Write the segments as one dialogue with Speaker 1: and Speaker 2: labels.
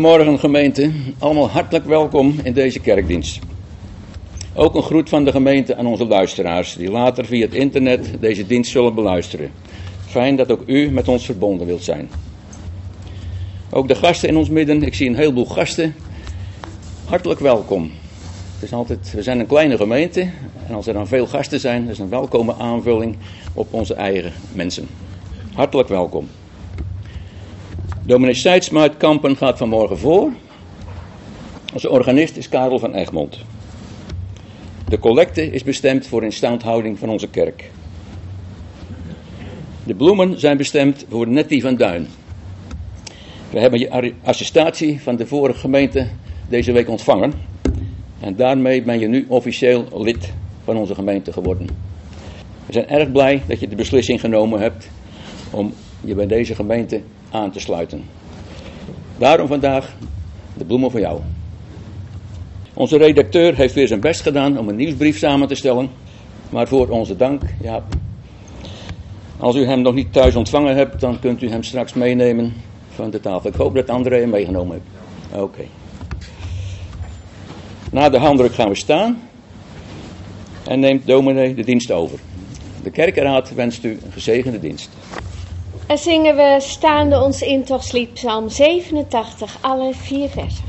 Speaker 1: Goedemorgen gemeente, allemaal hartelijk welkom in deze kerkdienst. Ook een groet van de gemeente aan onze luisteraars die later via het internet deze dienst zullen beluisteren. Fijn dat ook u met ons verbonden wilt zijn. Ook de gasten in ons midden, ik zie een heleboel gasten. Hartelijk welkom. We zijn een kleine gemeente en als er dan veel gasten zijn, is een welkome aanvulling op onze eigen mensen. Hartelijk welkom. Dominee Seidsma uit Kampen gaat vanmorgen voor. Onze organist is Karel van Egmond. De collecte is bestemd voor instandhouding van onze kerk. De bloemen zijn bestemd voor Nettie van Duin. We hebben je attestatie van de vorige gemeente deze week ontvangen. En daarmee ben je nu officieel lid van onze gemeente geworden. We zijn erg blij dat je de beslissing genomen hebt om je bij deze gemeente aan te sluiten. Daarom vandaag de bloemen voor jou. Onze redacteur heeft weer zijn best gedaan om een nieuwsbrief samen te stellen. Maar voor onze dank, ja, als u hem nog niet thuis ontvangen hebt, dan kunt u hem straks meenemen van de tafel. Ik hoop dat André hem meegenomen heeft. Oké. Na de handdruk gaan we staan en neemt dominee de dienst over. De kerkenraad wenst u een gezegende dienst.
Speaker 2: En zingen we staande ons intochtlied Psalm 87, alle 4 versen.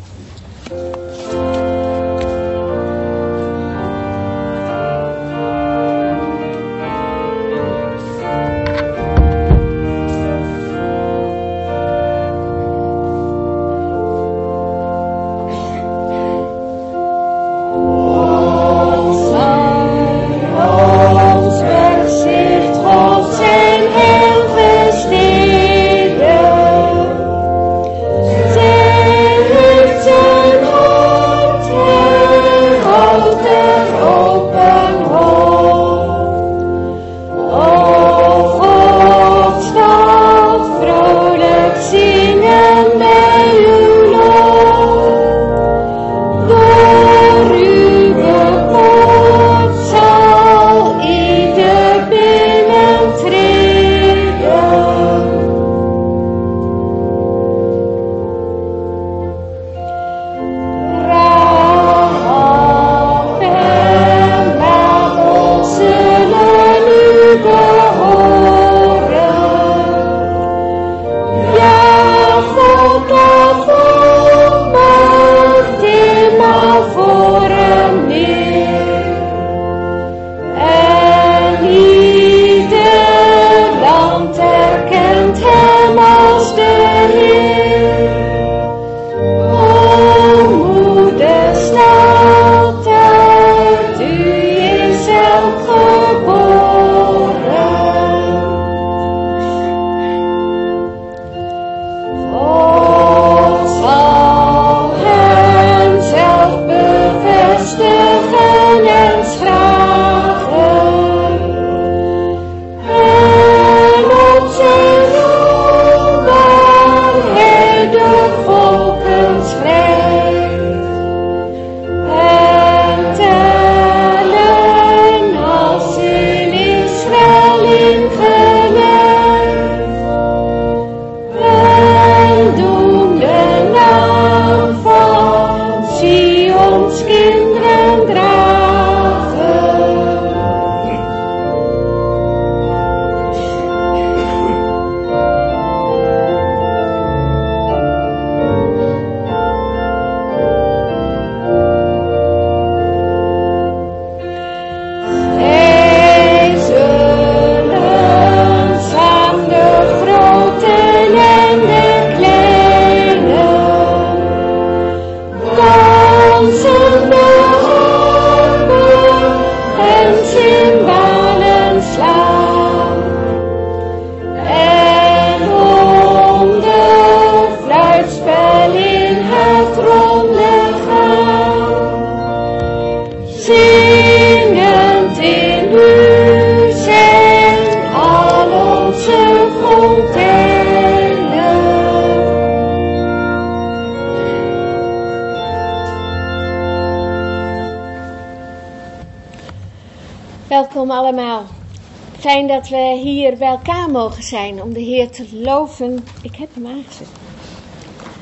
Speaker 2: Welkom allemaal. Fijn dat we hier bij elkaar mogen zijn om de Heer te loven. Ik heb hem aangezet.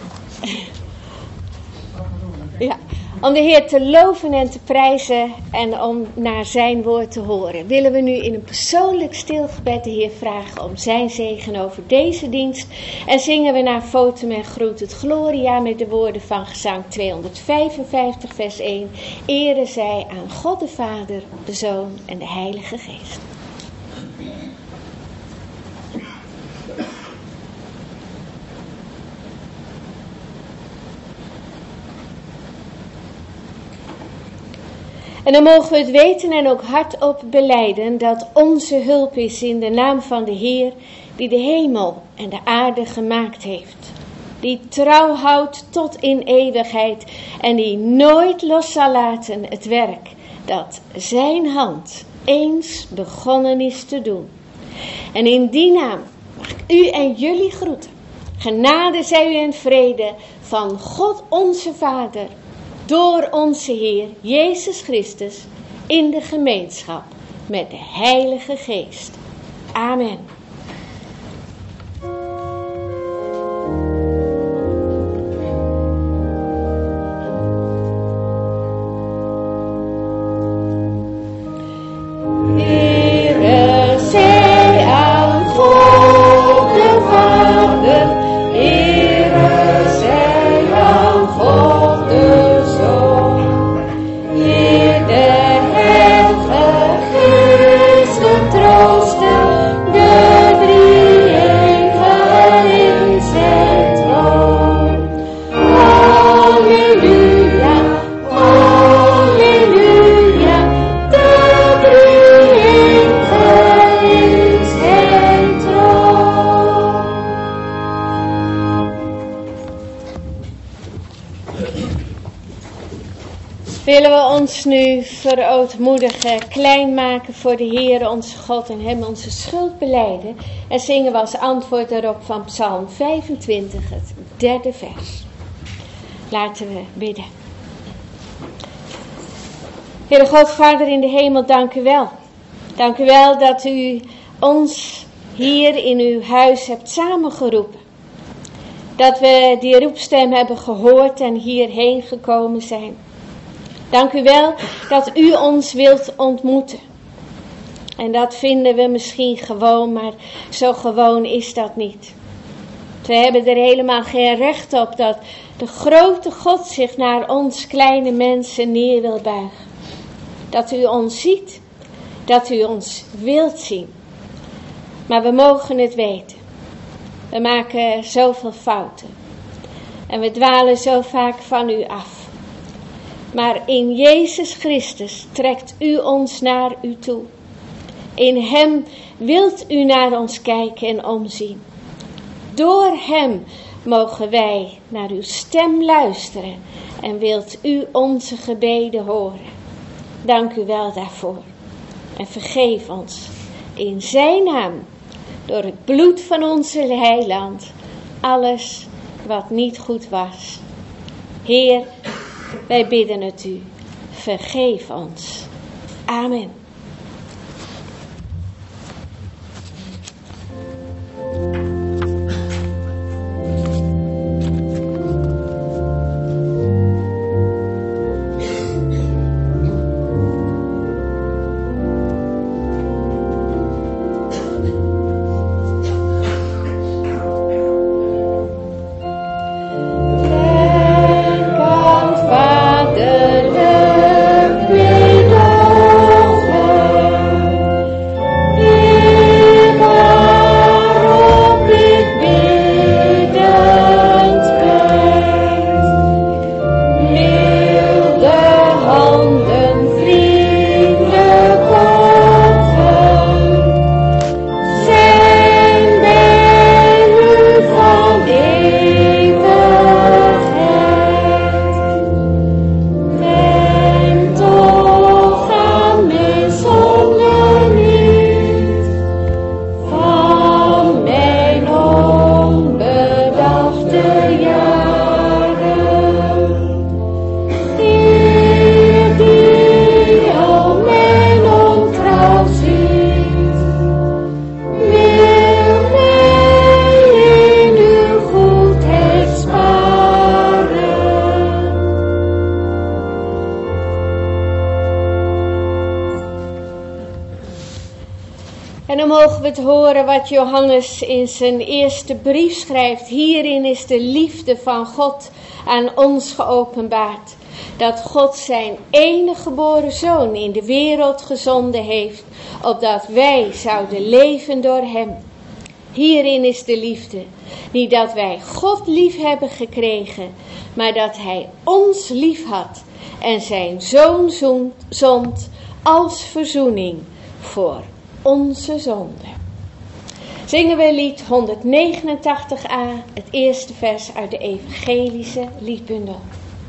Speaker 2: Ja, om de Heer te loven en te prijzen en om naar zijn woord te horen, willen we nu in een persoonlijk stilgebed de Heer vragen om zijn zegen over deze dienst. En zingen we naar Fotum en groet het Gloria met de woorden van gezang 255 vers 1. Ere zij aan God de Vader, de Zoon en de Heilige Geest. En dan mogen we het weten en ook hardop belijden dat onze hulp is in de naam van de Heer die de hemel en de aarde gemaakt heeft. Die trouw houdt tot in eeuwigheid en die nooit los zal laten het werk dat zijn hand eens begonnen is te doen. En in die naam mag ik u en jullie groeten. Genade zij u en vrede van God onze Vader, door onze Heer Jezus Christus, in de gemeenschap met de Heilige Geest. Amen. Ere zij aan God de Vader, ere zij aan God de Zoon, Heer de Heilige Geest, de trooster, de drie-enige in zijn troon. Halleluja, halleluja, de drie-enige in zijn troon. Willen we ons nu verootmoedigen, klein maken voor de Heer onze God en hem onze schuld belijden. En zingen we als antwoord daarop van Psalm 25, het 3e vers. Laten we bidden. Heere God, Vader in de hemel, dank u wel. Dank u wel dat u ons hier in uw huis hebt samengeroepen. Dat we die roepstem hebben gehoord en hierheen gekomen zijn. Dank u wel dat u ons wilt ontmoeten. En dat vinden we misschien gewoon, maar zo gewoon is dat niet. We hebben er helemaal geen recht op dat de grote God zich naar ons kleine mensen neer wil buigen. Dat u ons ziet, dat u ons wilt zien. Maar we mogen het weten. We maken zoveel fouten. En we dwalen zo vaak van u af. Maar in Jezus Christus trekt u ons naar u toe. In hem wilt u naar ons kijken en omzien. Door hem mogen wij naar uw stem luisteren en wilt u onze gebeden horen. Dank u wel daarvoor. En vergeef ons in zijn naam, door het bloed van onze heiland, alles wat niet goed was. Heer, wij bidden het u. Vergeef ons. Amen.
Speaker 3: Vaderlijk meedogen.
Speaker 2: En dan mogen we het horen wat Johannes in zijn eerste brief schrijft. Hierin is de liefde van God aan ons geopenbaard. Dat God zijn enige geboren zoon in de wereld gezonden heeft, opdat wij zouden leven door hem. Hierin is de liefde. Niet dat wij God lief hebben gekregen, maar dat hij ons lief had en zijn zoon zond als verzoening voor onze zonde. Zingen we lied 189a, het eerste vers uit de evangelische liedbundel.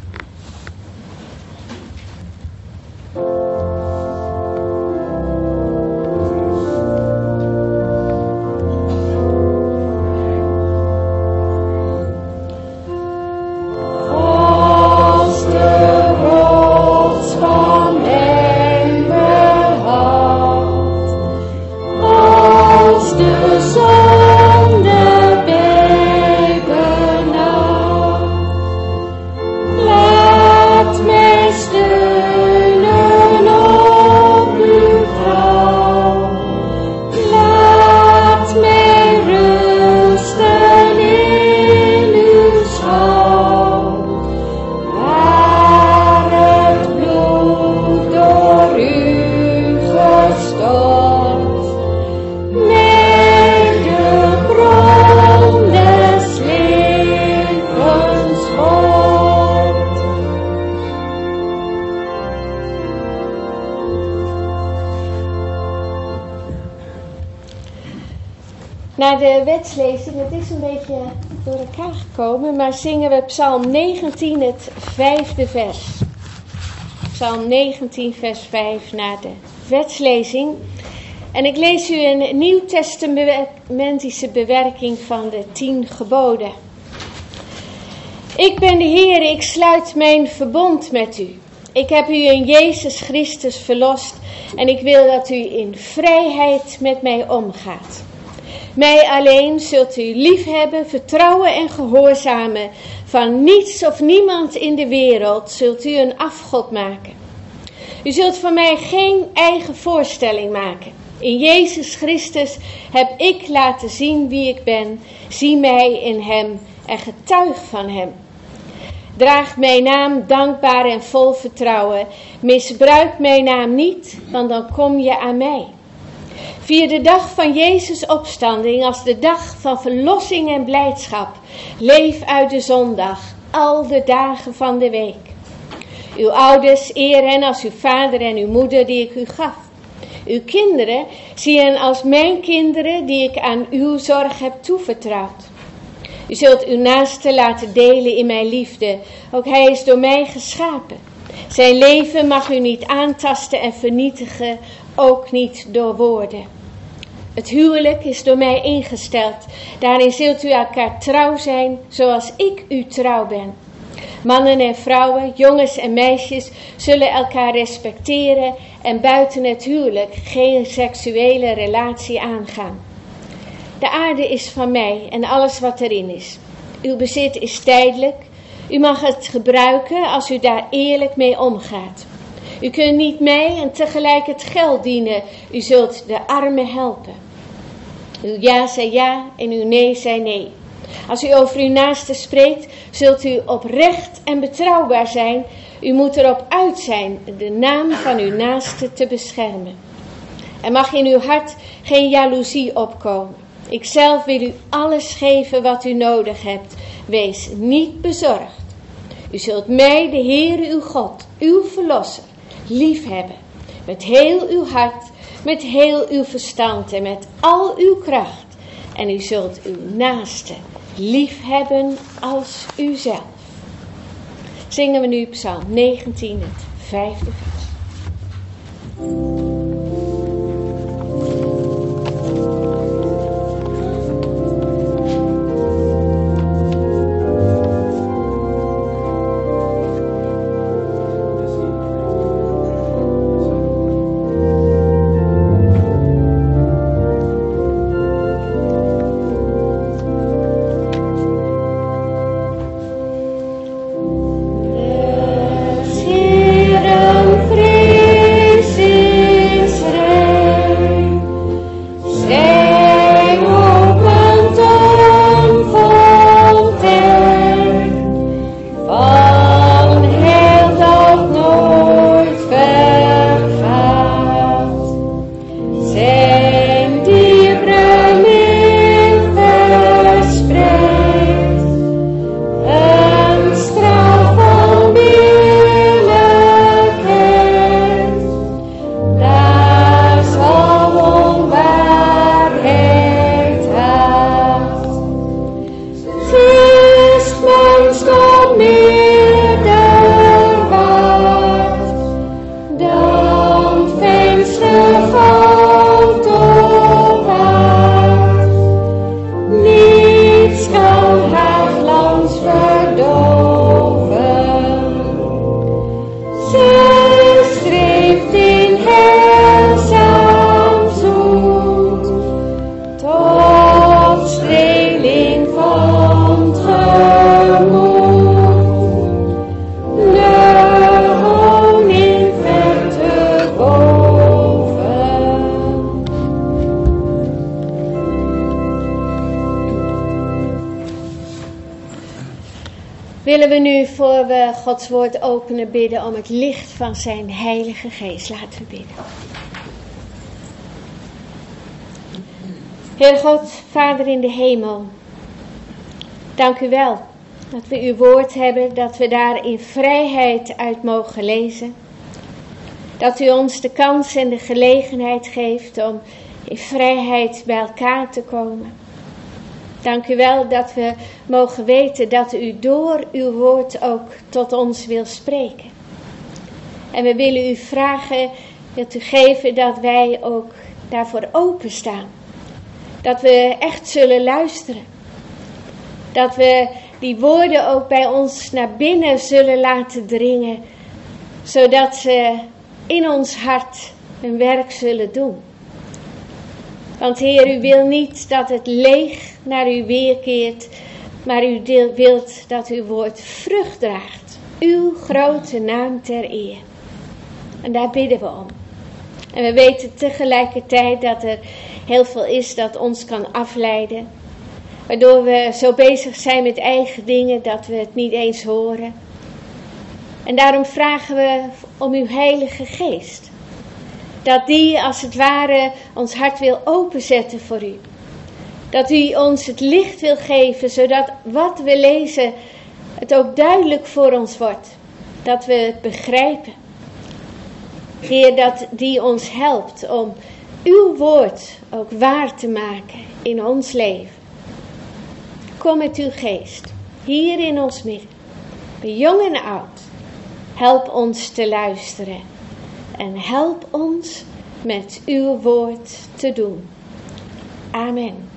Speaker 2: Na de wetslezing, het is een beetje door elkaar gekomen, maar zingen we Psalm 19, het 5e vers. Psalm 19, vers 5 na de wetslezing. En ik lees u een nieuwtestamentische bewerking van de 10 geboden. Ik ben de Heer, ik sluit mijn verbond met u. Ik heb u in Jezus Christus verlost en ik wil dat u in vrijheid met mij omgaat. Mij alleen zult u liefhebben, vertrouwen en gehoorzamen. Van niets of niemand in de wereld zult u een afgod maken. U zult van mij geen eigen voorstelling maken. In Jezus Christus heb ik laten zien wie ik ben. Zie mij in hem en getuig van hem. Draag mijn naam dankbaar en vol vertrouwen. Misbruik mijn naam niet, want dan kom je aan mij. Vier de dag van Jezus' opstanding als de dag van verlossing en blijdschap. Leef uit de zondag, al de dagen van de week. Uw ouders, eer hen als uw vader en uw moeder die ik u gaf. Uw kinderen, zie hen als mijn kinderen die ik aan uw zorg heb toevertrouwd. U zult uw naaste laten delen in mijn liefde, ook hij is door mij geschapen. Zijn leven mag u niet aantasten en vernietigen, ook niet door woorden. Het huwelijk is door mij ingesteld. Daarin zult u elkaar trouw zijn, zoals ik u trouw ben. Mannen en vrouwen, jongens en meisjes zullen elkaar respecteren en buiten het huwelijk geen seksuele relatie aangaan. De aarde is van mij en alles wat erin is. Uw bezit is tijdelijk. U mag het gebruiken als u daar eerlijk mee omgaat. U kunt niet mij en tegelijk het geld dienen. U zult de armen helpen. Uw ja zij ja en uw nee zij nee. Als u over uw naaste spreekt, zult u oprecht en betrouwbaar zijn. U moet erop uit zijn de naam van uw naaste te beschermen. Er mag in uw hart geen jaloezie opkomen. Ikzelf wil u alles geven wat u nodig hebt. Wees niet bezorgd. U zult mij, de Heere uw God, uw Verlosser, lief hebben. Met heel uw hart, met heel uw verstand en met al uw kracht. En u zult uw naaste lief hebben als uzelf. Zingen we nu Psalm 19, het 5e vers.
Speaker 3: Vrees
Speaker 2: willen we nu, voor we Gods woord openen, bidden om het licht van zijn Heilige Geest. Laten we bidden. Heer God, Vader in de hemel, dank u wel dat we uw woord hebben, dat we daar in vrijheid uit mogen lezen. Dat u ons de kans en de gelegenheid geeft om in vrijheid bij elkaar te komen. Dank u wel dat we mogen weten dat u door uw woord ook tot ons wil spreken. En we willen u vragen, wilt u geven dat wij ook daarvoor openstaan. Dat we echt zullen luisteren. Dat we die woorden ook bij ons naar binnen zullen laten dringen. Zodat ze in ons hart hun werk zullen doen. Want Heer, u wil niet dat het leeg naar u weerkeert. Maar u wilt dat uw woord vrucht draagt. Uw grote naam ter eer. En daar bidden we om. En we weten tegelijkertijd dat er heel veel is dat ons kan afleiden. Waardoor we zo bezig zijn met eigen dingen dat we het niet eens horen. En daarom vragen we om uw Heilige Geest. Dat die als het ware ons hart wil openzetten voor u. Dat u ons het licht wil geven, zodat wat we lezen het ook duidelijk voor ons wordt. Dat we het begrijpen. Heer, dat die ons helpt om uw woord ook waar te maken in ons leven. Kom met uw geest, hier in ons midden, bij jong en oud. Help ons te luisteren en help ons met uw woord te doen. Amen.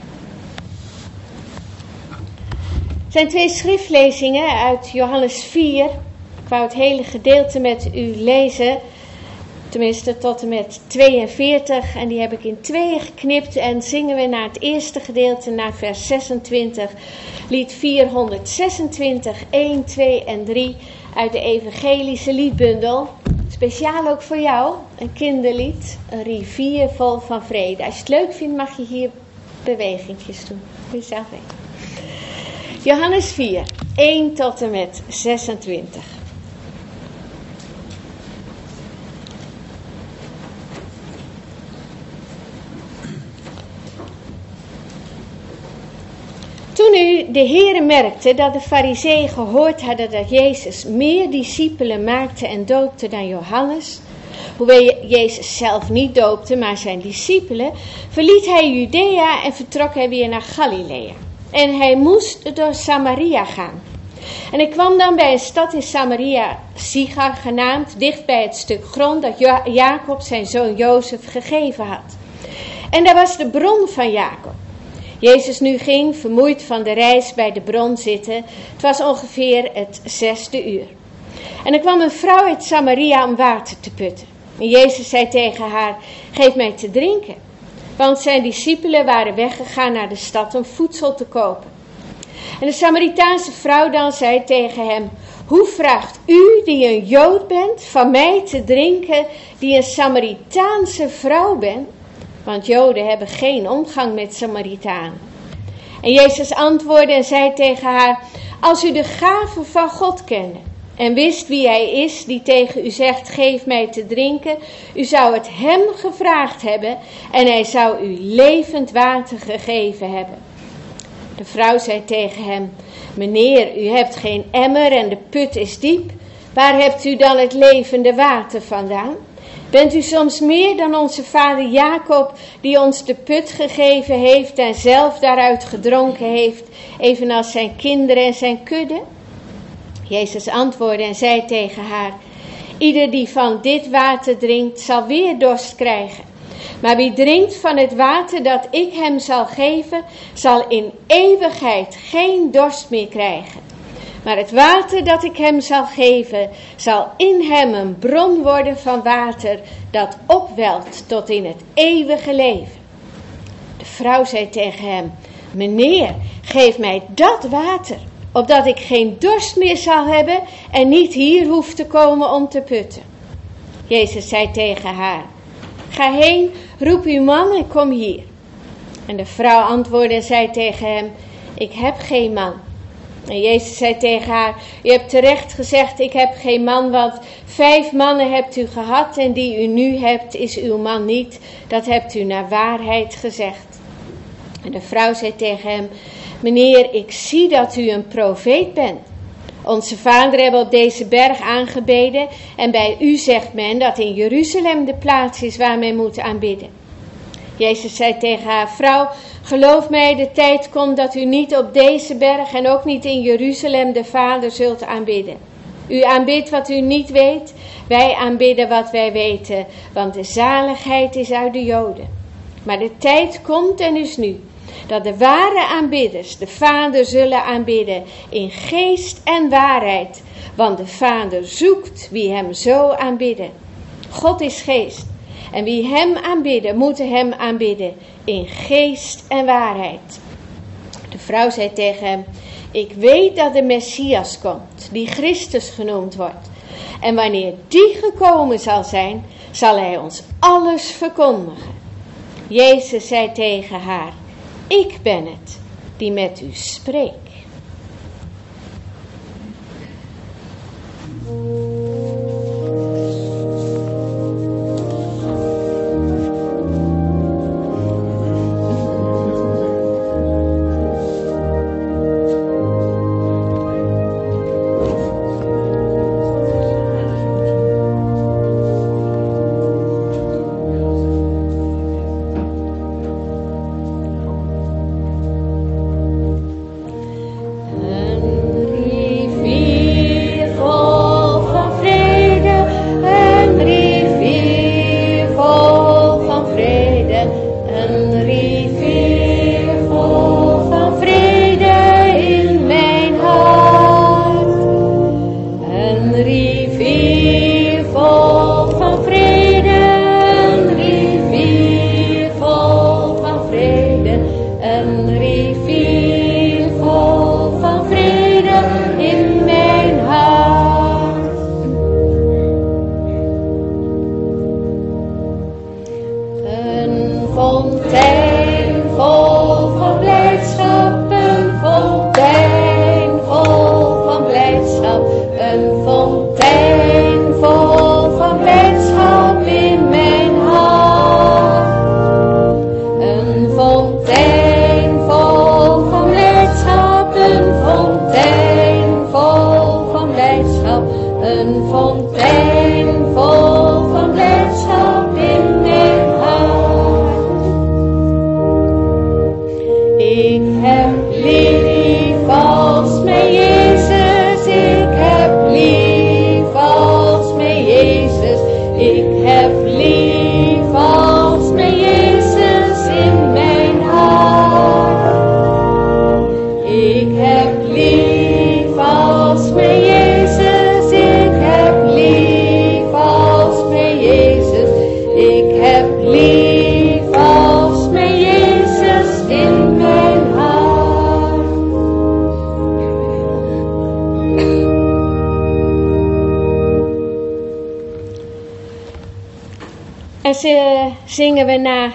Speaker 2: Er zijn 2 schriftlezingen uit Johannes 4. Ik wou het hele gedeelte met u lezen. Tenminste tot en met 42. En die heb ik in 2 geknipt. En zingen we naar het eerste gedeelte, naar vers 26. Lied 426, 1, 2 en 3 uit de evangelische liedbundel. Speciaal ook voor jou, een kinderlied. Een rivier vol van vrede. Als je het leuk vindt mag je hier bewegingjes doen. Moet je zelf weten. Johannes 4, 1 tot en met 26. Toen nu de Heere merkte dat de Farizeeën gehoord hadden dat Jezus meer discipelen maakte en doopte dan Johannes, hoewel Jezus zelf niet doopte, maar zijn discipelen, verliet hij Judea en vertrok hij weer naar Galilea. En hij moest door Samaria gaan. En hij kwam dan bij een stad in Samaria, Sichar genaamd, dicht bij het stuk grond dat Jacob zijn zoon Jozef gegeven had. En daar was de bron van Jacob. Jezus nu ging, vermoeid van de reis, bij de bron zitten. Het was ongeveer het 6e uur. En er kwam een vrouw uit Samaria om water te putten. En Jezus zei tegen haar, geef mij te drinken. Want zijn discipelen waren weggegaan naar de stad om voedsel te kopen. En de Samaritaanse vrouw dan zei tegen hem, hoe vraagt u, die een Jood bent, van mij te drinken, die een Samaritaanse vrouw bent? Want Joden hebben geen omgang met Samaritanen. En Jezus antwoordde en zei tegen haar, als u de gave van God kende en wist wie hij is die tegen u zegt, geef mij te drinken, u zou het hem gevraagd hebben en hij zou u levend water gegeven hebben. De vrouw zei tegen hem, meneer, u hebt geen emmer en de put is diep. Waar hebt u dan het levende water vandaan? Bent u soms meer dan onze vader Jacob, die ons de put gegeven heeft en zelf daaruit gedronken heeft, evenals zijn kinderen en zijn kudde? Jezus antwoordde en zei tegen haar, ieder die van dit water drinkt, zal weer dorst krijgen. Maar wie drinkt van het water dat ik hem zal geven, zal in eeuwigheid geen dorst meer krijgen. Maar het water dat ik hem zal geven, zal in hem een bron worden van water dat opwelt tot in het eeuwige leven. De vrouw zei tegen hem, meneer, geef mij dat water, opdat ik geen dorst meer zal hebben en niet hier hoef te komen om te putten. Jezus zei tegen haar, ga heen, roep uw man en kom hier. En de vrouw antwoordde en zei tegen hem, ik heb geen man. En Jezus zei tegen haar, u hebt terecht gezegd, ik heb geen man, want 5 mannen hebt u gehad en die u nu hebt is uw man niet. Dat hebt u naar waarheid gezegd. En de vrouw zei tegen hem, meneer, ik zie dat u een profeet bent. Onze vader hebben op deze berg aangebeden en bij u zegt men dat in Jeruzalem de plaats is waar men moet aanbidden. Jezus zei tegen haar, vrouw, geloof mij, de tijd komt dat u niet op deze berg en ook niet in Jeruzalem de Vader zult aanbidden. U aanbidt wat u niet weet, wij aanbidden wat wij weten, want de zaligheid is uit de Joden. Maar de tijd komt en is nu, dat de ware aanbidders de Vader zullen aanbidden in geest en waarheid, want de Vader zoekt wie hem zo aanbidden. God is geest. En wie hem aanbidden, moeten hem aanbidden in geest en waarheid. De vrouw zei tegen hem, ik weet dat de Messias komt, die Christus genoemd wordt. En wanneer die gekomen zal zijn, zal hij ons alles verkondigen. Jezus zei tegen haar, ik ben het die met u spreekt. Zingen we na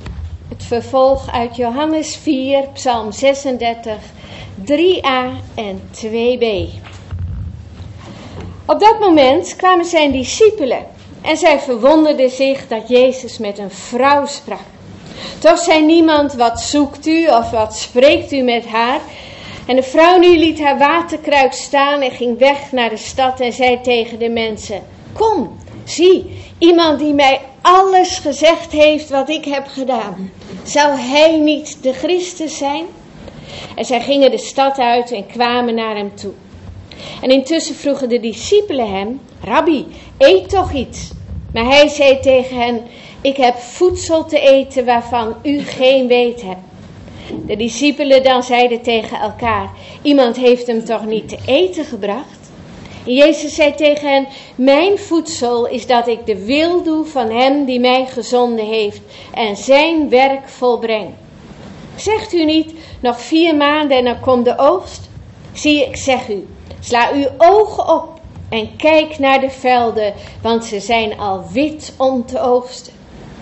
Speaker 2: het vervolg uit Johannes 4, Psalm 36, 3a en 2b. Op dat moment kwamen zijn discipelen en zij verwonderden zich dat Jezus met een vrouw sprak. Toch zei niemand, wat zoekt u of wat spreekt u met haar? En de vrouw nu liet haar waterkruik staan en ging weg naar de stad en zei tegen de mensen, kom, zie, iemand die mij alles gezegd heeft wat ik heb gedaan. Zou hij niet de Christus zijn? En zij gingen de stad uit en kwamen naar hem toe. En intussen vroegen de discipelen hem, Rabbi, eet toch iets. Maar hij zei tegen hen, ik heb voedsel te eten waarvan u geen weet hebt. De discipelen dan zeiden tegen elkaar, iemand heeft hem toch niet te eten gebracht? En Jezus zei tegen hen, mijn voedsel is dat ik de wil doe van hem die mij gezonden heeft en zijn werk volbreng. Zegt u niet, nog 4 maanden en dan komt de oogst? Zie, ik zeg u, sla uw ogen op en kijk naar de velden, want ze zijn al wit om te oogsten.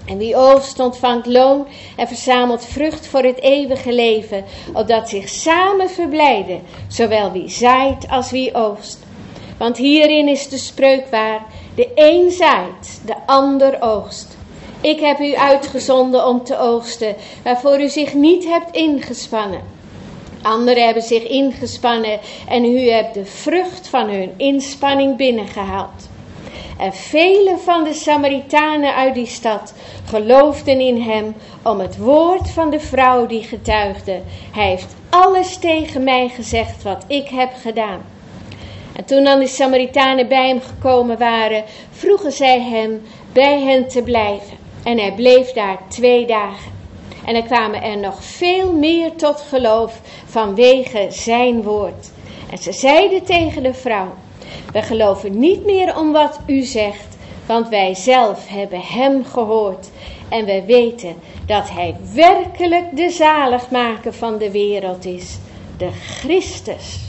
Speaker 2: En wie oogst ontvangt loon en verzamelt vrucht voor het eeuwige leven, opdat zich samen verblijden, zowel wie zaait als wie oogst. Want hierin is de spreuk waar, de een zaait, de ander oogst. Ik heb u uitgezonden om te oogsten, waarvoor u zich niet hebt ingespannen. Anderen hebben zich ingespannen en u hebt de vrucht van hun inspanning binnengehaald. En vele van de Samaritanen uit die stad geloofden in hem om het woord van de vrouw die getuigde. Hij heeft alles tegen mij gezegd wat ik heb gedaan. En toen dan de Samaritanen bij hem gekomen waren, vroegen zij hem bij hen te blijven. En hij bleef daar 2 dagen. En er kwamen er nog veel meer tot geloof vanwege zijn woord. En ze zeiden tegen de vrouw: we geloven niet meer om wat u zegt, want wij zelf hebben hem gehoord. En we weten dat hij werkelijk de zaligmaker van de wereld is, de Christus.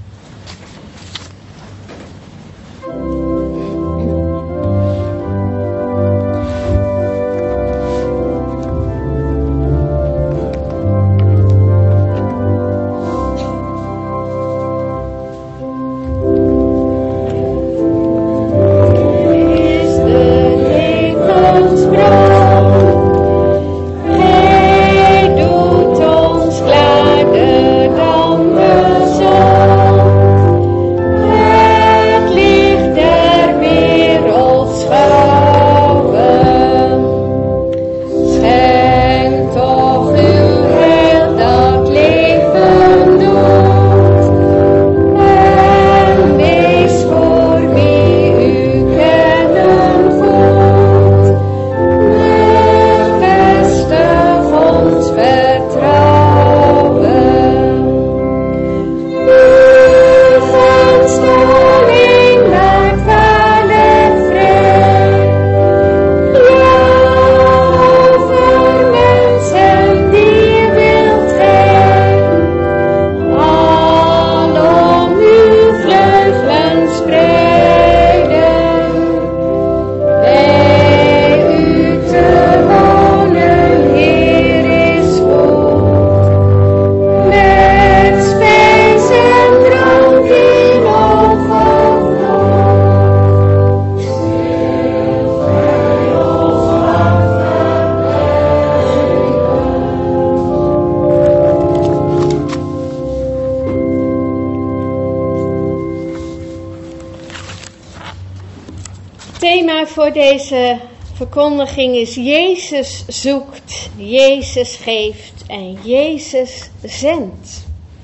Speaker 2: Voor deze verkondiging is: Jezus zoekt, Jezus geeft en Jezus zendt.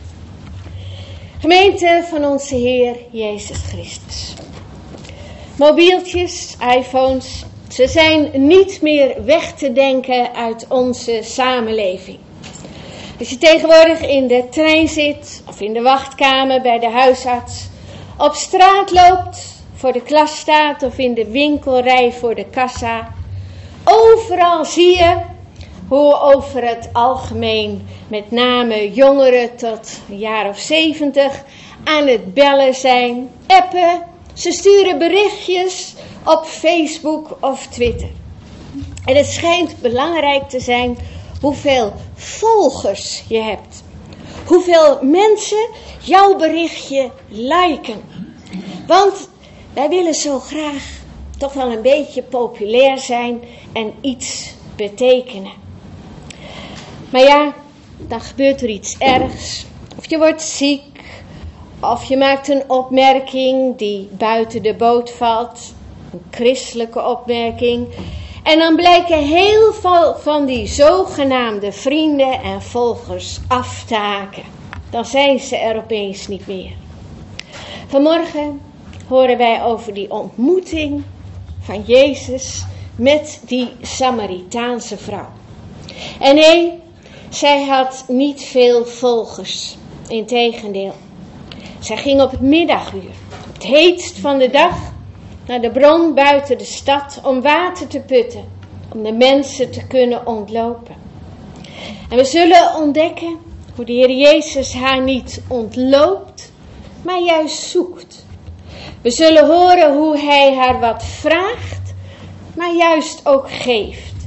Speaker 2: Gemeente van onze Heer Jezus Christus. Mobieltjes, iPhones, ze zijn niet meer weg te denken uit onze samenleving. Als je tegenwoordig in de trein zit of in de wachtkamer bij de huisarts, op straat loopt, voor de klas staat of in de winkelrij voor de kassa. Overal zie je hoe over het algemeen met name jongeren tot een jaar of 70 aan het bellen zijn, appen. Ze sturen berichtjes op Facebook of Twitter. En het schijnt belangrijk te zijn hoeveel volgers je hebt. Hoeveel mensen jouw berichtje liken. Want wij willen zo graag toch wel een beetje populair zijn en iets betekenen. Maar ja, dan gebeurt er iets ergs. Of je wordt ziek, of je maakt een opmerking die buiten de boot valt. Een christelijke opmerking. En dan blijken heel veel van die zogenaamde vrienden en volgers af te haken. Dan zijn ze er opeens niet meer. Vanmorgen horen wij over die ontmoeting van Jezus met die Samaritaanse vrouw. En nee, zij had niet veel volgers. Integendeel. Zij ging op het middaguur, op het heetst van de dag, naar de bron buiten de stad om water te putten. Om de mensen te kunnen ontlopen. En we zullen ontdekken hoe de Heer Jezus haar niet ontloopt, maar juist zoekt. We zullen horen hoe hij haar wat vraagt, maar juist ook geeft.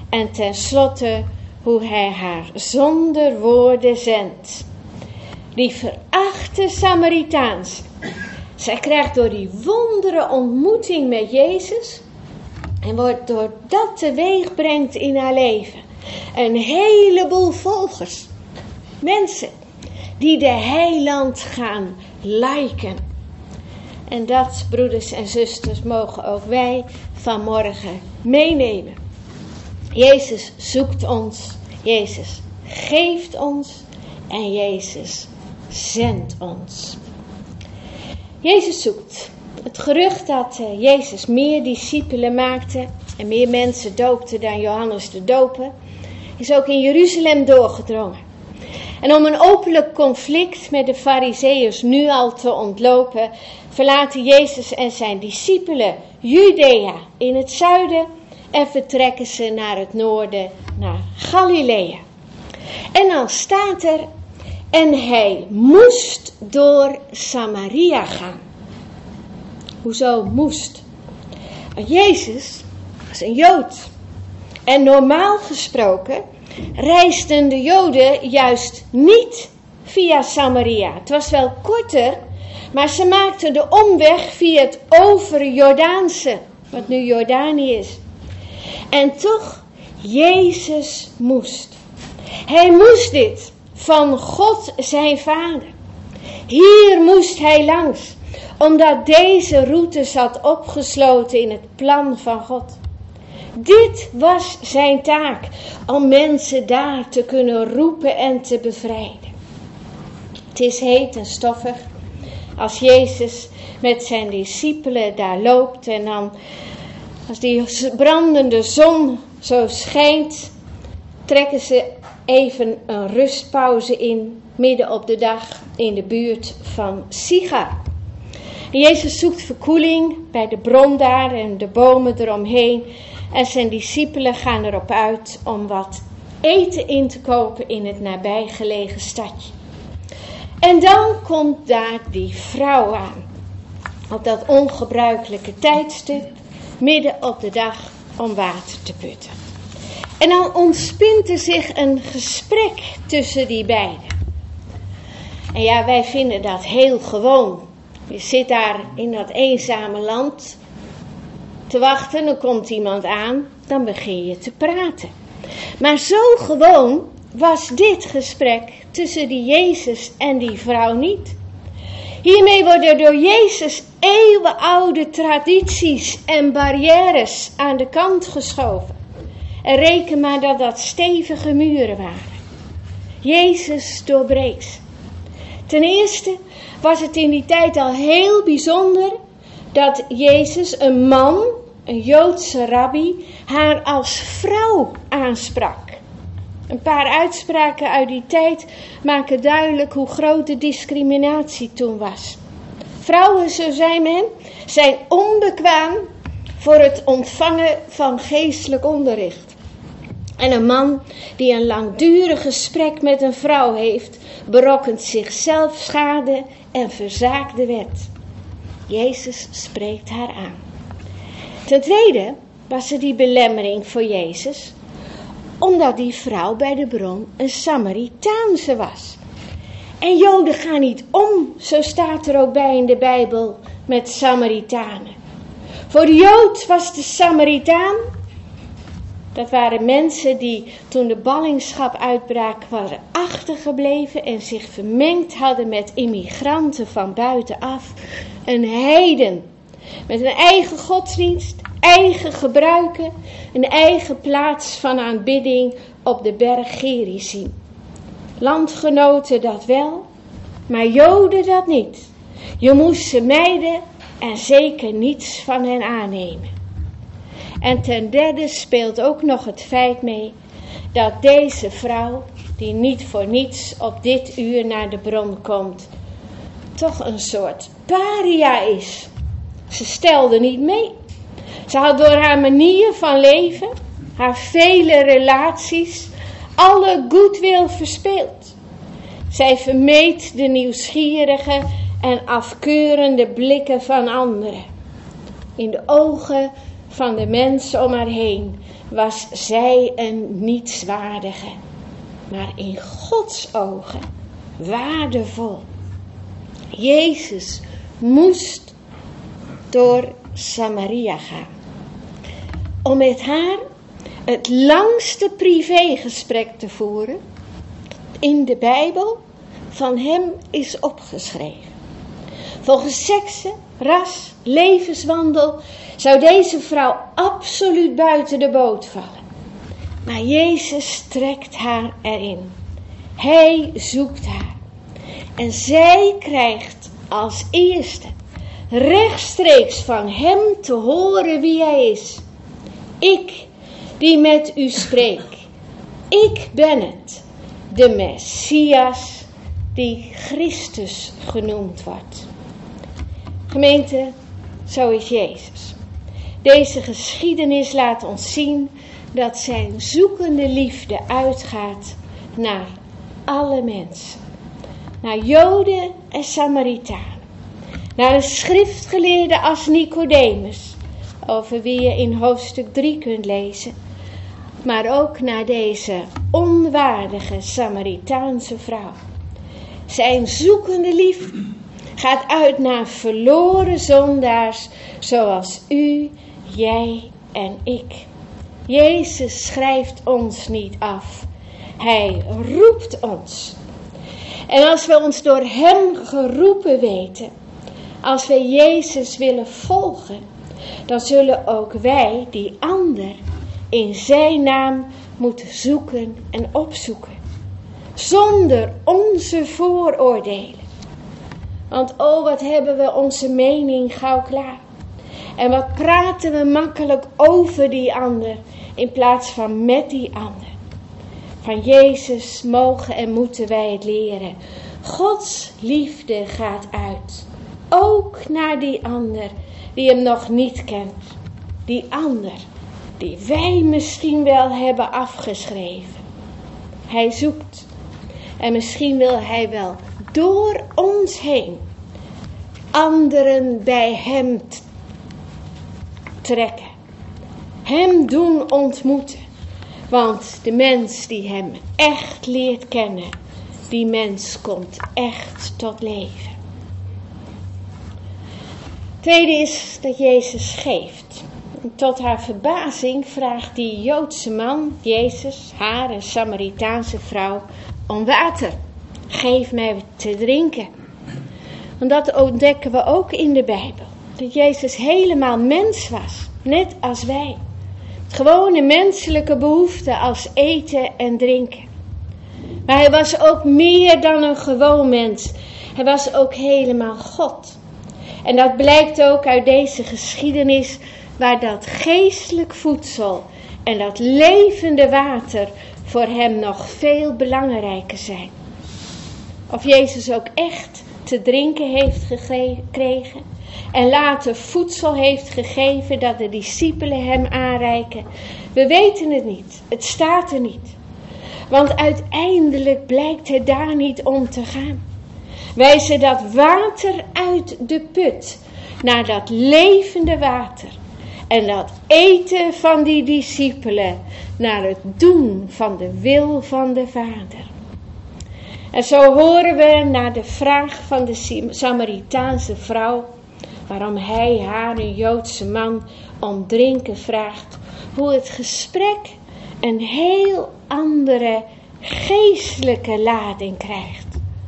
Speaker 2: En tenslotte hoe hij haar zonder woorden zendt. Die verachte Samaritaanse. Zij krijgt door die wondere ontmoeting met Jezus en wordt door dat teweeg brengt in haar leven een heleboel volgers. Mensen die de heiland gaan liken. En dat, broeders en zusters, mogen ook wij vanmorgen meenemen. Jezus zoekt ons, Jezus geeft ons en Jezus zendt ons. Jezus zoekt. Het gerucht dat Jezus meer discipelen maakte en meer mensen doopte dan Johannes de Doper, is ook in Jeruzalem doorgedrongen. En om een openlijk conflict met de Farizeeërs nu al te ontlopen, verlaten Jezus en zijn discipelen Judea in het zuiden en vertrekken ze naar het noorden, naar Galilea. En dan staat er, en hij moest door Samaria gaan. Hoezo moest? Want Jezus was een Jood. En normaal gesproken reisden de Joden juist niet via Samaria. Het was wel korter, maar ze maakten de omweg via het overjordaanse, wat nu Jordanië is. En toch, Jezus moest. Hij moest dit van God zijn Vader. Hier moest hij langs, omdat deze route zat opgesloten in het plan van God. Dit was zijn taak, om mensen daar te kunnen roepen en te bevrijden. Het is heet en stoffig als Jezus met zijn discipelen daar loopt en dan, als die brandende zon zo schijnt, trekken ze even een rustpauze in, midden op de dag in de buurt van Sigar. En Jezus zoekt verkoeling bij de bron daar en de bomen eromheen. En zijn discipelen gaan erop uit om wat eten in te kopen in het nabijgelegen stadje. En dan komt daar die vrouw aan. Op dat ongebruikelijke tijdstip, midden op de dag, om water te putten. En dan ontspint er zich een gesprek tussen die beiden. En ja, wij vinden dat heel gewoon. Je zit daar in dat eenzame land te wachten, dan komt iemand aan, dan begin je te praten. Maar zo gewoon was dit gesprek tussen die Jezus en die vrouw niet. Hiermee worden door Jezus eeuwenoude tradities en barrières aan de kant geschoven. En reken maar dat dat stevige muren waren. Jezus doorbreekt. Ten eerste was het in die tijd al heel bijzonder dat Jezus, een man, een Joodse rabbi, haar als vrouw aansprak. Een paar uitspraken uit die tijd maken duidelijk hoe groot de discriminatie toen was. Vrouwen, zo zei men, zijn onbekwaam voor het ontvangen van geestelijk onderricht. En een man die een langdurig gesprek met een vrouw heeft, berokkent zichzelf schade en verzaakt de wet. Jezus spreekt haar aan. Ten tweede was er die belemmering voor Jezus, omdat die vrouw bij de bron een Samaritaanse was. En Joden gaan niet om, zo staat er ook bij in de Bijbel, met Samaritanen. Voor de Jood was de Samaritaan, dat waren mensen die toen de ballingschap uitbraak waren achtergebleven en zich vermengd hadden met immigranten van buitenaf. Een heiden met een eigen godsdienst, eigen gebruiken, een eigen plaats van aanbidding op de berg Gerizim. Landgenoten dat wel, maar Joden dat niet. Je moest ze mijden en zeker niets van hen aannemen. En ten derde speelt ook nog het feit mee dat deze vrouw, die niet voor niets op dit uur naar de bron komt, toch een soort paria is. Ze stelde niet mee. Ze had door haar manier van leven, haar vele relaties, alle goodwill verspeeld. Zij vermeed de nieuwsgierige en afkeurende blikken van anderen. In de ogen van de mensen om haar heen was zij een nietswaardige, maar in Gods ogen waardevol. Jezus moest door Samaria gaan om met haar het langste privégesprek te voeren in de Bijbel van hem is opgeschreven. Volgens sekse, ras, levenswandel zou deze vrouw absoluut buiten de boot vallen. Maar Jezus trekt haar erin. Hij zoekt haar. En zij krijgt als eerste rechtstreeks van hem te horen wie hij is. Ik die met u spreek. Ik ben het, de Messias die Christus genoemd wordt. Gemeente, zo is Jezus. Deze geschiedenis laat ons zien dat zijn zoekende liefde uitgaat naar alle mensen. Naar Joden en Samaritanen. Naar een schriftgeleerde als Nicodemus, over wie je in hoofdstuk 3 kunt lezen. Maar ook naar deze onwaardige Samaritaanse vrouw. Zijn zoekende liefde gaat uit naar verloren zondaars zoals u, jij en ik. Jezus schrijft ons niet af. Hij roept ons. En als we ons door hem geroepen weten, als we Jezus willen volgen, dan zullen ook wij die ander in zijn naam moeten zoeken en opzoeken. Zonder onze vooroordelen. Want wat hebben we onze mening gauw klaar. En wat praten we makkelijk over die ander in plaats van met die ander. Van Jezus mogen en moeten wij het leren. Gods liefde gaat uit. Ook naar die ander die hem nog niet kent. Die ander die wij misschien wel hebben afgeschreven. Hij zoekt. En misschien wil hij wel door ons heen anderen bij hem trekken. Hem doen ontmoeten. Want de mens die hem echt leert kennen, die mens komt echt tot leven. Tweede is dat Jezus geeft. Tot haar verbazing vraagt die Joodse man, Jezus, haar een Samaritaanse vrouw, om water. Geef mij te drinken. Want dat ontdekken we ook in de Bijbel. Dat Jezus helemaal mens was, net als wij. Gewone menselijke behoeften als eten en drinken. Maar hij was ook meer dan een gewoon mens. Hij was ook helemaal God. En dat blijkt ook uit deze geschiedenis, waar dat geestelijk voedsel en dat levende water voor hem nog veel belangrijker zijn. Of Jezus ook echt te drinken heeft gekregen en later voedsel heeft gegeven dat de discipelen hem aanreiken. We weten het niet, het staat er niet. Want uiteindelijk blijkt het daar niet om te gaan. Wijzen dat water uit de put naar dat levende water. En dat eten van die discipelen naar het doen van de wil van de Vader. En zo horen we naar de vraag van de Samaritaanse vrouw, waarom hij haar, een Joodse man, om drinken vraagt, hoe het gesprek een heel andere geestelijke lading krijgt.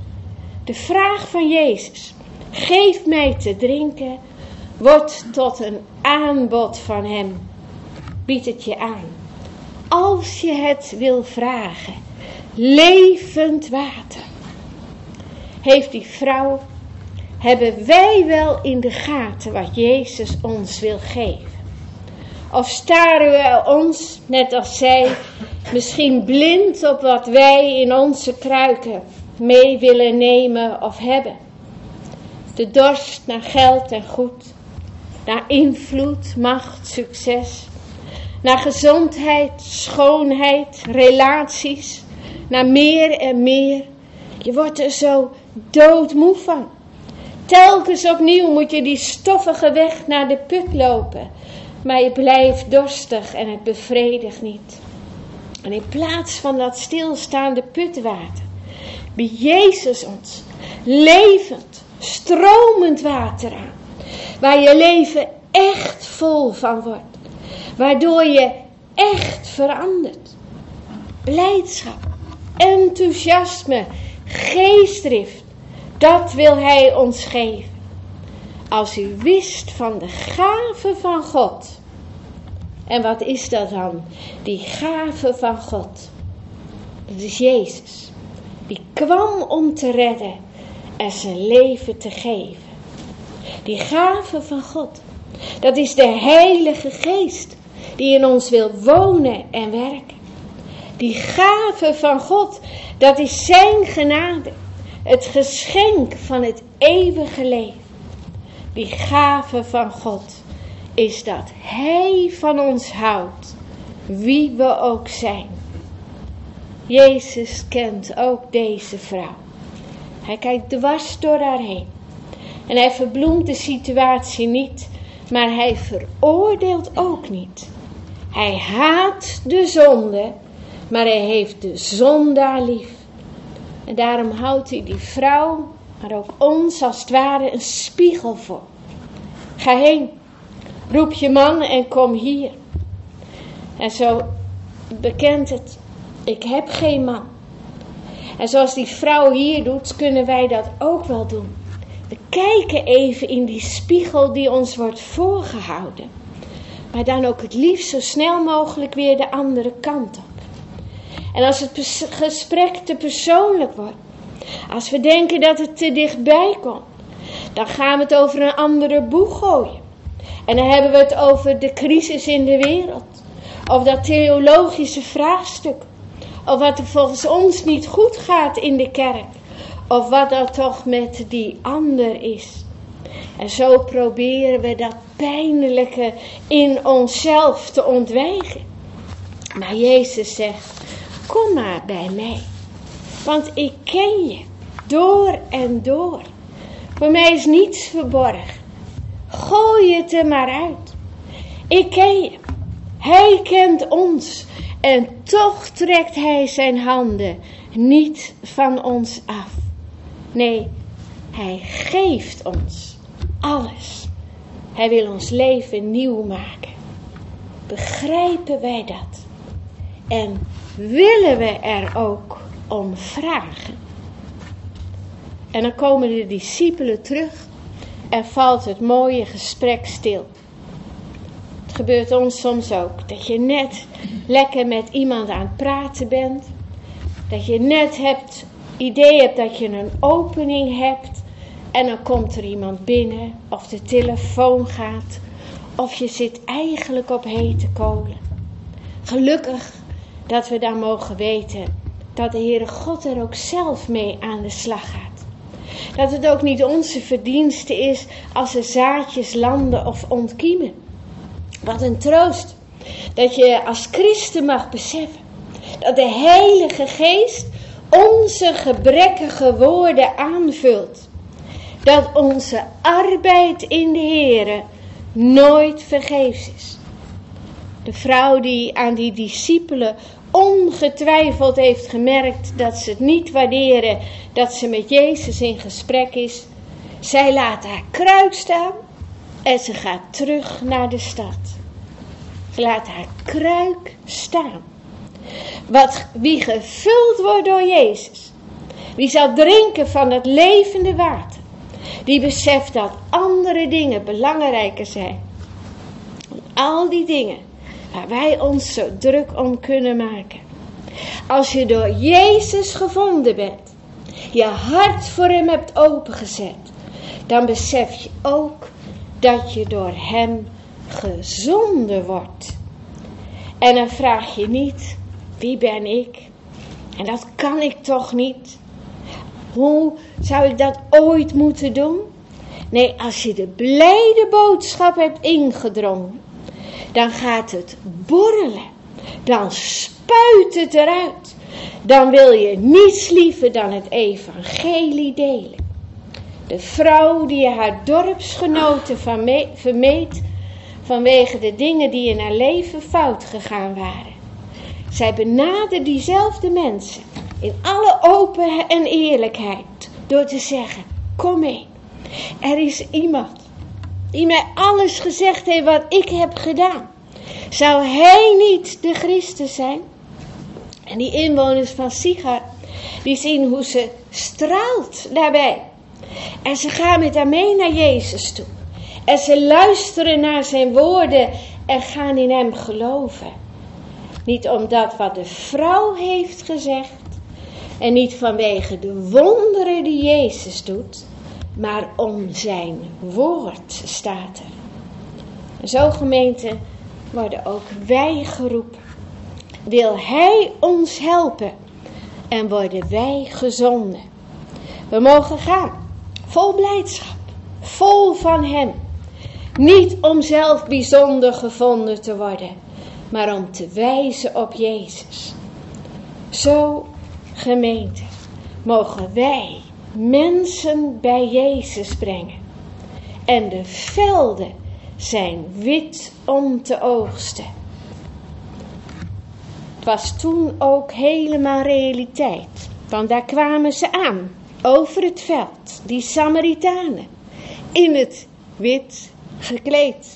Speaker 2: De vraag van Jezus, geef mij te drinken, wordt tot een aanbod van hem. Bied het je aan. Als je het wil vragen, levend water. Heeft die vrouw, hebben wij wel in de gaten wat Jezus ons wil geven? Of staren we ons, net als zij, misschien blind op wat wij in onze kruiken mee willen nemen of hebben? De dorst naar geld en goed, naar invloed, macht, succes, naar gezondheid, schoonheid, relaties, naar meer en meer. Je wordt er zo doodmoe van. Telkens opnieuw moet je die stoffige weg naar de put lopen, maar je blijft dorstig en het bevredigt niet. En in plaats van dat stilstaande putwater biedt Jezus ons levend, stromend water aan. Waar je leven echt vol van wordt. Waardoor je echt verandert. Blijdschap, enthousiasme, geestdrift. Dat wil Hij ons geven. Als u wist van de gave van God. En wat is dat dan? Die gave van God. Dat is Jezus. Die kwam om te redden en zijn leven te geven. Die gave van God. Dat is de Heilige Geest die in ons wil wonen en werken. Die gave van God, dat is zijn genade. Het geschenk van het eeuwige leven. Die gave van God is dat Hij van ons houdt, wie we ook zijn. Jezus kent ook deze vrouw. Hij kijkt dwars door haar heen. En hij verbloemt de situatie niet, maar hij veroordeelt ook niet. Hij haat de zonde, maar hij heeft de zondaar lief. En daarom houdt hij die vrouw, maar ook ons als het ware een spiegel voor. Ga heen, roep je man en kom hier. En zo bekent het, ik heb geen man. En zoals die vrouw hier doet, kunnen wij dat ook wel doen. We kijken even in die spiegel die ons wordt voorgehouden. Maar dan ook het liefst zo snel mogelijk weer de andere kant op. En als het gesprek te persoonlijk wordt, als we denken dat het te dichtbij komt, dan gaan we het over een andere boeg gooien. En dan hebben we het over de crisis in de wereld. Of dat theologische vraagstuk. Of wat er volgens ons niet goed gaat in de kerk. Of wat er toch met die ander is. En zo proberen we dat pijnlijke in onszelf te ontwijken. Maar Jezus zegt, kom maar bij mij. Want ik ken je door en door. Voor mij is niets verborgen. Gooi het er maar uit. Ik ken je. Hij kent ons. En toch trekt hij zijn handen niet van ons af. Nee, hij geeft ons alles. Hij wil ons leven nieuw maken. Begrijpen wij dat? En willen we er ook om vragen? En dan komen de discipelen terug en valt het mooie gesprek stil. Het gebeurt ons soms ook, dat je net lekker met iemand aan het praten bent. Dat je net idee hebt dat je een opening hebt. En dan komt er iemand binnen, of de telefoon gaat, of je zit eigenlijk op hete kolen. Gelukkig dat we dan mogen weten dat de Heere God er ook zelf mee aan de slag gaat. Dat het ook niet onze verdienste is als er zaadjes landen of ontkiemen. Wat een troost dat je als christen mag beseffen dat de Heilige Geest onze gebrekkige woorden aanvult. Dat onze arbeid in de Heere nooit vergeefs is. De vrouw die aan die discipelen ongetwijfeld heeft gemerkt dat ze het niet waarderen dat ze met Jezus in gesprek is. Zij laat haar kruik staan en ze gaat terug naar de stad. Ze laat haar kruik staan. Wie gevuld wordt door Jezus, wie zal drinken van het levende water, die beseft dat andere dingen belangrijker zijn. Al die dingen waar wij ons zo druk om kunnen maken. Als je door Jezus gevonden bent, je hart voor hem hebt opengezet, dan besef je ook dat je door hem gezonden wordt. En dan vraag je niet, wie ben ik? En dat kan ik toch niet? Hoe zou ik dat ooit moeten doen? Nee, als je de blijde boodschap hebt ingedrongen, dan gaat het borrelen. Dan spuit het eruit. Dan wil je niets liever dan het evangelie delen. De vrouw die haar dorpsgenoten vermeed, vanwege de dingen die in haar leven fout gegaan waren. Zij benaderde diezelfde mensen in alle openheid en eerlijkheid door te zeggen: kom mee, er is iemand die mij alles gezegd heeft wat ik heb gedaan. Zou hij niet de Christus zijn? En die inwoners van Sigar, die zien hoe ze straalt daarbij. En ze gaan met haar mee naar Jezus toe. En ze luisteren naar zijn woorden en gaan in hem geloven. Niet omdat wat de vrouw heeft gezegd en niet vanwege de wonderen die Jezus doet, maar om zijn woord staat er. En zo, gemeente, worden ook wij geroepen. Wil hij ons helpen en worden wij gezonden. We mogen gaan, vol blijdschap, vol van hem. Niet om zelf bijzonder gevonden te worden, maar om te wijzen op Jezus. Zo, gemeente, mogen wij mensen bij Jezus brengen. En de velden zijn wit om te oogsten. Het was toen ook helemaal realiteit. Want daar kwamen ze aan, over het veld, die Samaritanen, in het wit gekleed.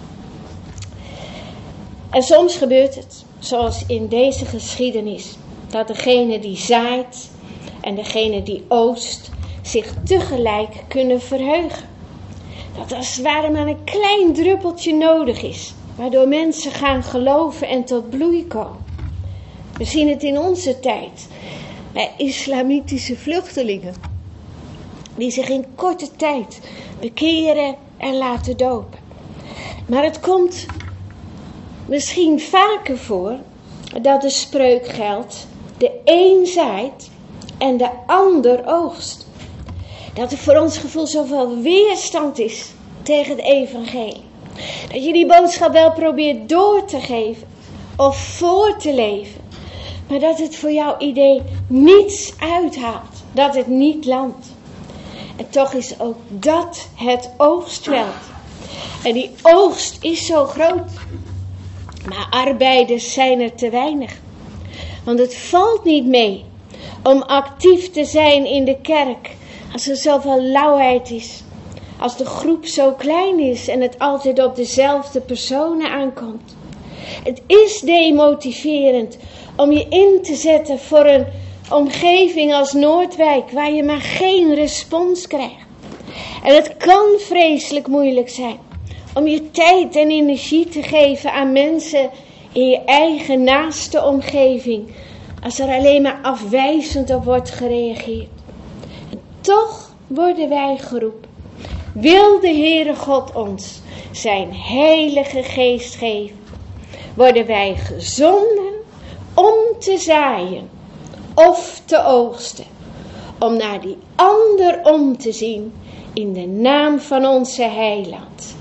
Speaker 2: En soms gebeurt het, zoals in deze geschiedenis, dat degene die zaait en degene die oost zich tegelijk kunnen verheugen. Dat als het ware maar een klein druppeltje nodig is, waardoor mensen gaan geloven en tot bloei komen. We zien het in onze tijd bij islamitische vluchtelingen, die zich in korte tijd bekeren en laten dopen. Maar het komt misschien vaker voor dat de spreuk geldt: de een zaait en de ander oogst. Dat er voor ons gevoel zoveel weerstand is tegen het evangelie. Dat je die boodschap wel probeert door te geven of voor te leven, maar dat het voor jouw idee niets uithaalt. Dat het niet landt. En toch is ook dat het oogstveld. En die oogst is zo groot. Maar arbeiders zijn er te weinig. Want het valt niet mee om actief te zijn in de kerk als er zoveel lauwheid is. Als de groep zo klein is en het altijd op dezelfde personen aankomt. Het is demotiverend om je in te zetten voor een omgeving als Noordwijk, waar je maar geen respons krijgt. En het kan vreselijk moeilijk zijn om je tijd en energie te geven aan mensen in je eigen naaste omgeving, als er alleen maar afwijzend op wordt gereageerd. En toch worden wij geroepen. Wil de Heere God ons zijn heilige geest geven, worden wij gezonden om te zaaien of te oogsten, om naar die ander om te zien in de naam van onze heiland.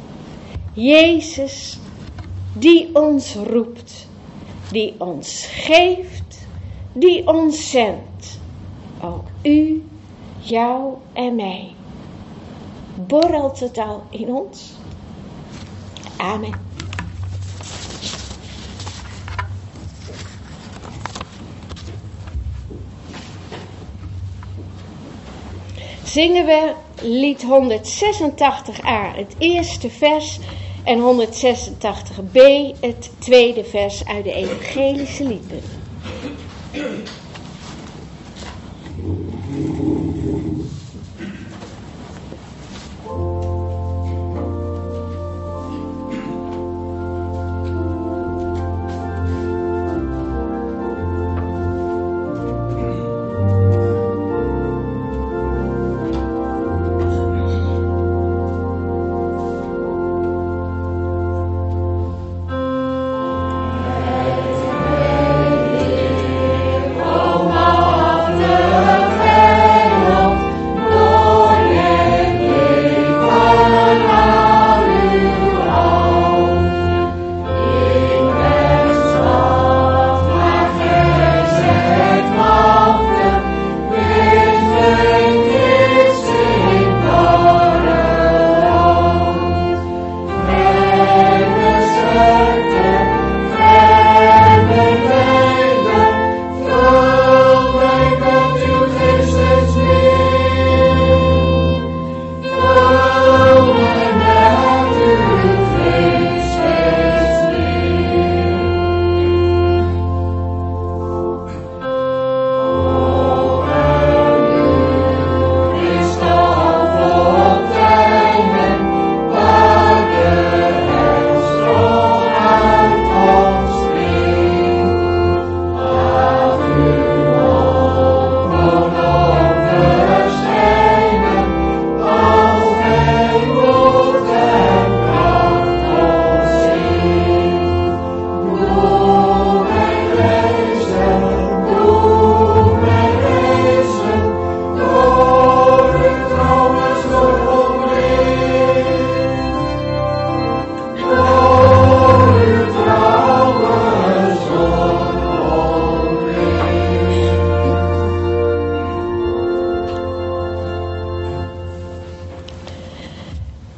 Speaker 2: Jezus, die ons roept, die ons geeft, die ons zendt. Ook u, jou en mij. Borrelt het al in ons? Amen. Zingen we lied 186a, het eerste vers, en 186b, het tweede vers uit de evangelische liedbundel.
Speaker 3: Oh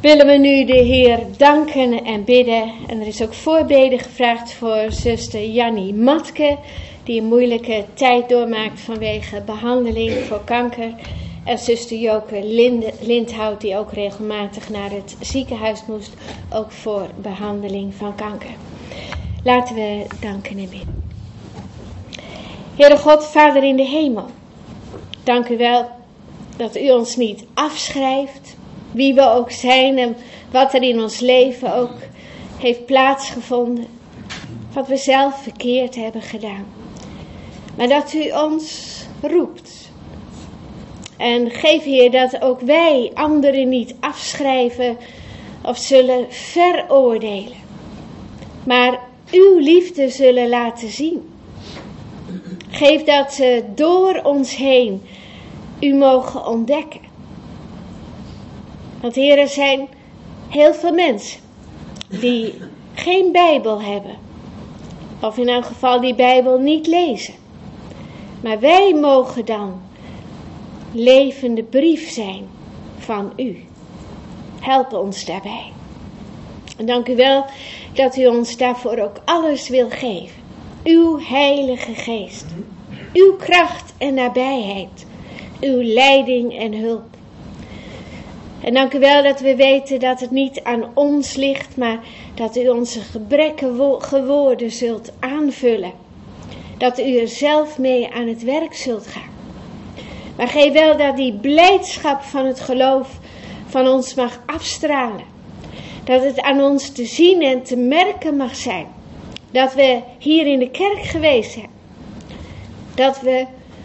Speaker 2: willen we nu de Heer danken en bidden. En er is ook voorbeden gevraagd voor zuster Jannie Matke, die een moeilijke tijd doormaakt vanwege behandeling voor kanker. En zuster Joke Lindhout, die ook regelmatig naar het ziekenhuis moest, ook voor behandeling van kanker. Laten we danken en bidden. Heere God, Vader in de hemel, dank u wel dat u ons niet afschrijft, wie we ook zijn en wat er in ons leven ook heeft plaatsgevonden, wat we zelf verkeerd hebben gedaan. Maar dat u ons roept. En geef, Heer, dat ook wij anderen niet afschrijven of zullen veroordelen, maar uw liefde zullen laten zien. Geef dat ze door ons heen u mogen ontdekken. Want, Heer, er zijn heel veel mensen die geen Bijbel hebben. Of in elk geval die Bijbel niet lezen. Maar wij mogen dan levende brief zijn van u. Help ons daarbij. En dank u wel dat u ons daarvoor ook alles wil geven. Uw Heilige Geest. Uw kracht en nabijheid. Uw leiding en hulp. En dank u wel dat we weten dat het niet aan ons ligt, maar dat u onze gebrekkige woorden zult aanvullen. Dat u er zelf mee aan het werk zult gaan. Maar geef wel dat die blijdschap van het geloof van ons mag afstralen. Dat het aan ons te zien en te merken mag zijn. Dat we hier in de kerk geweest zijn. Dat we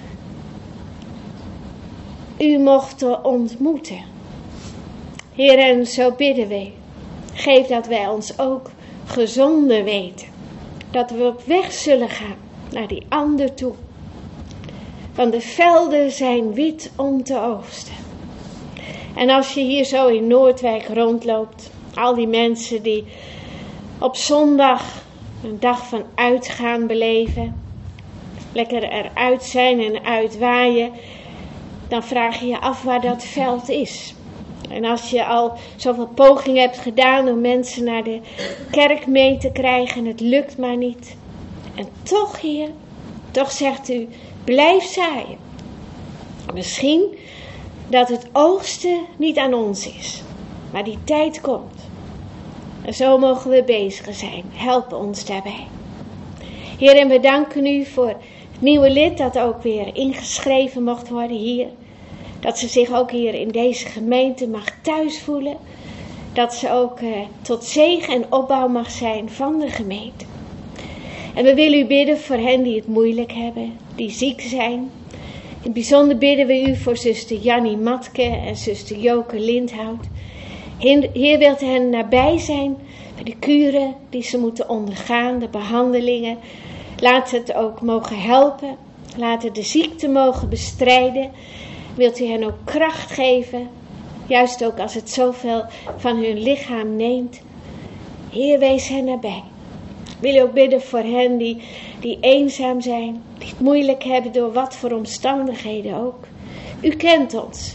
Speaker 2: u mochten ontmoeten. Heer, en zo bidden we. Geef dat wij ons ook gezonden weten. Dat we op weg zullen gaan naar die ander toe. Want de velden zijn wit om te oogsten. En als je hier zo in Noordwijk rondloopt, al die mensen die op zondag een dag van uitgaan beleven, lekker eruit zijn en uitwaaien, dan vraag je je af waar dat veld is. En als je al zoveel pogingen hebt gedaan om mensen naar de kerk mee te krijgen, het lukt maar niet. En toch, Heer, toch zegt u, blijf zaaien. Misschien dat het oogsten niet aan ons is, maar die tijd komt. En zo mogen we bezig zijn. Help ons daarbij. Heer, en we danken u voor het nieuwe lid dat ook weer ingeschreven mocht worden hier. Dat ze zich ook hier in deze gemeente mag thuis voelen. Dat ze ook tot zegen en opbouw mag zijn van de gemeente. En we willen u bidden voor hen die het moeilijk hebben, die ziek zijn. In het bijzonder bidden we u voor zuster Jannie Matke en zuster Joke Lindhout. Heer, wilt hen nabij zijn bij de kuren die ze moeten ondergaan, de behandelingen. Laat het ook mogen helpen. Laat het de ziekte mogen bestrijden. Wilt u hen ook kracht geven, juist ook als het zoveel van hun lichaam neemt. Heer, wees hen nabij. Wil u ook bidden voor hen die eenzaam zijn, die het moeilijk hebben door wat voor omstandigheden ook. U kent ons,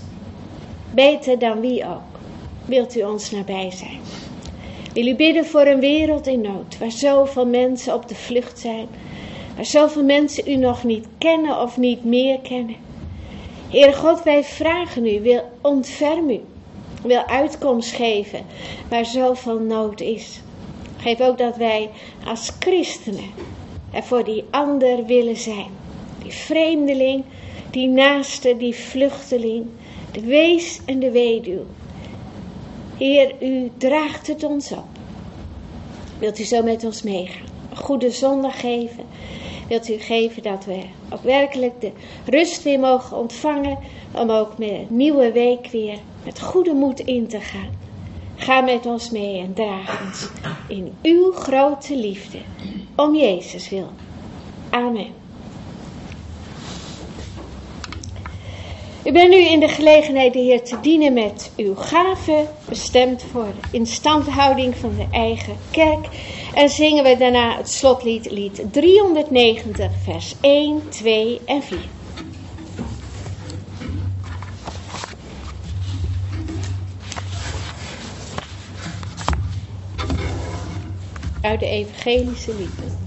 Speaker 2: beter dan wie ook. Wilt u ons nabij zijn. Wil u bidden voor een wereld in nood, waar zoveel mensen op de vlucht zijn, waar zoveel mensen u nog niet kennen of niet meer kennen. Heere God, wij vragen u, wil ontferm u, wil uitkomst geven waar zoveel nood is. Geef ook dat wij als christenen er voor die ander willen zijn. Die vreemdeling, die naaste, die vluchteling, de wees en de weduw. Heer, u draagt het ons op. Wilt u zo met ons meegaan? Een goede zondag geven. Wilt u geven dat we ook werkelijk de rust weer mogen ontvangen. Om ook met een nieuwe week weer met goede moed in te gaan. Ga met ons mee en draag ons in uw grote liefde. Om Jezus wil. Amen. U bent nu in de gelegenheid de Heer te dienen met uw gaven, bestemd voor de instandhouding van de eigen kerk. En zingen we daarna het slotlied, lied 390, vers 1, 2 en 4. uit de evangelische lieden.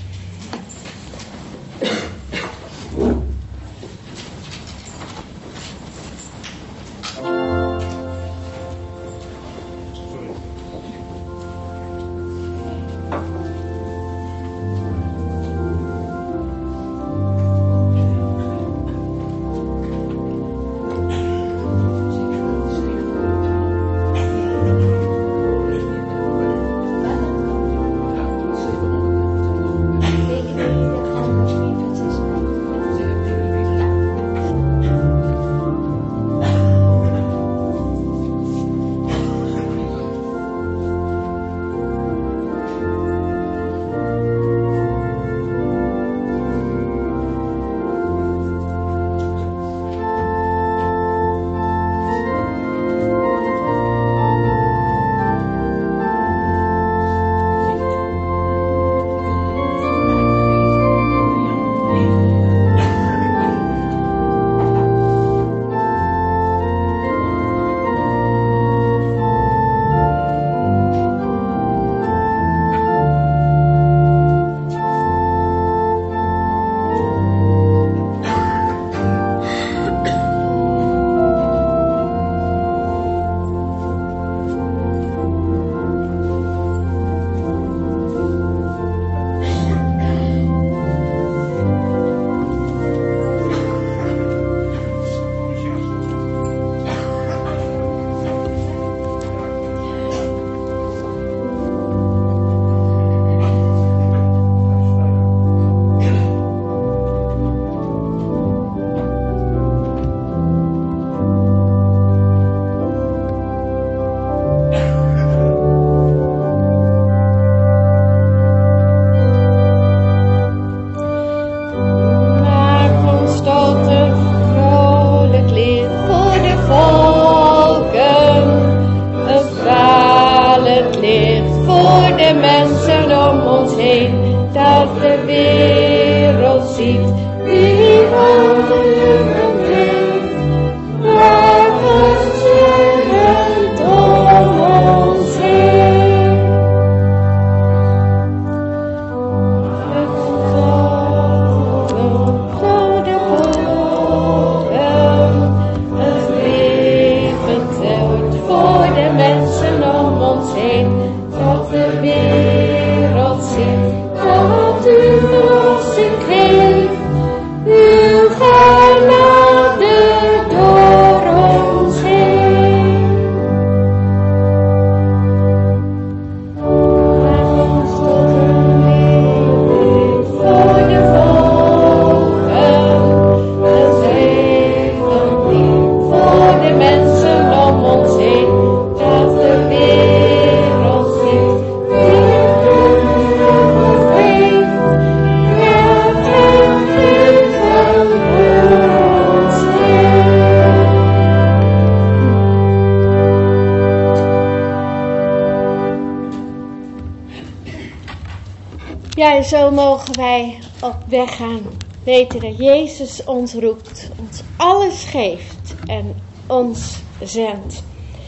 Speaker 2: Ja, en zo mogen wij op weg gaan. Weten dat Jezus ons roept, ons alles geeft en ons zendt.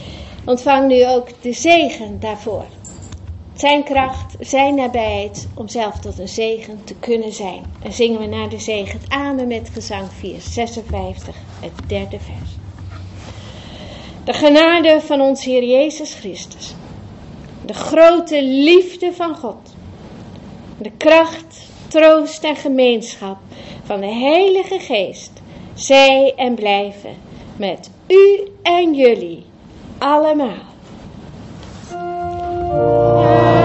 Speaker 2: Ontvang nu ook de zegen daarvoor. Zijn kracht, zijn nabijheid om zelf tot een zegen te kunnen zijn. En zingen we naar de zegen het Amen met gezang 456, het 3e vers. De genade van ons Heer Jezus Christus. De grote liefde van God. De kracht, troost en gemeenschap van de Heilige Geest. Zij en blijven met u en jullie allemaal.